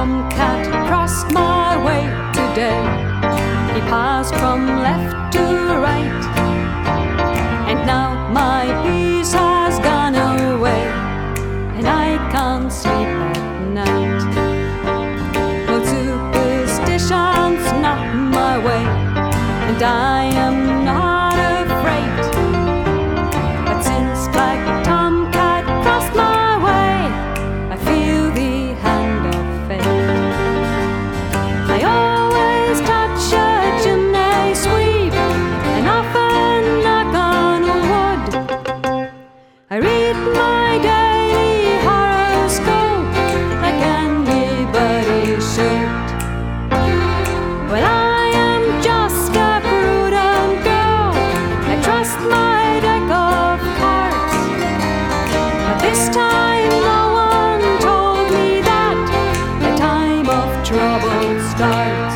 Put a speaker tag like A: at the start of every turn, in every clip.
A: tomcat crossed my way today. He passed from left to right, and now my peace has gone away, and I can't sleep at night. No superstition's not my way, and I am not afraid. But since Black Tomcat crossed my way, I feel the hand of fate. I always touch a chimney sweep and often knock on wood. I read my daily horoscope like anybody should. Well, I am just a prudent girl. I trust my deck of cards. But this time no one told me that the time of trouble starts.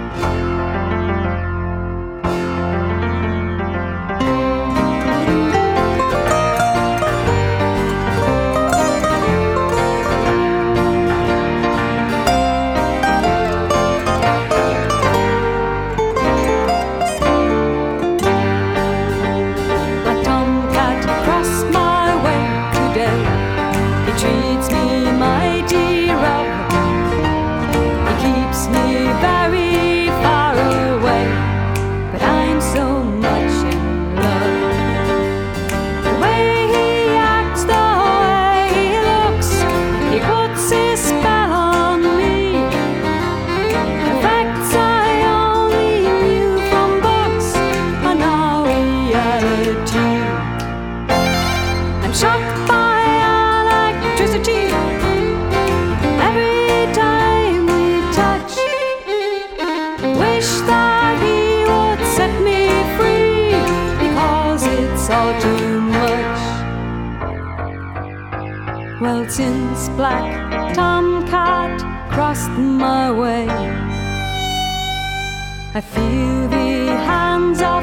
A: Black Tomcat crossed my way today. He treats me mighty rough. He keeps me very far away, but I'm so much in love. The way he acts, the way he looks, he puts his spell on me. The facts I only knew from books are now reality. I'm shocked by electricity every time we touch. Wish that he would set me free, because it's all too much. Well, since Black Tomcat crossed my way, I feel the hands of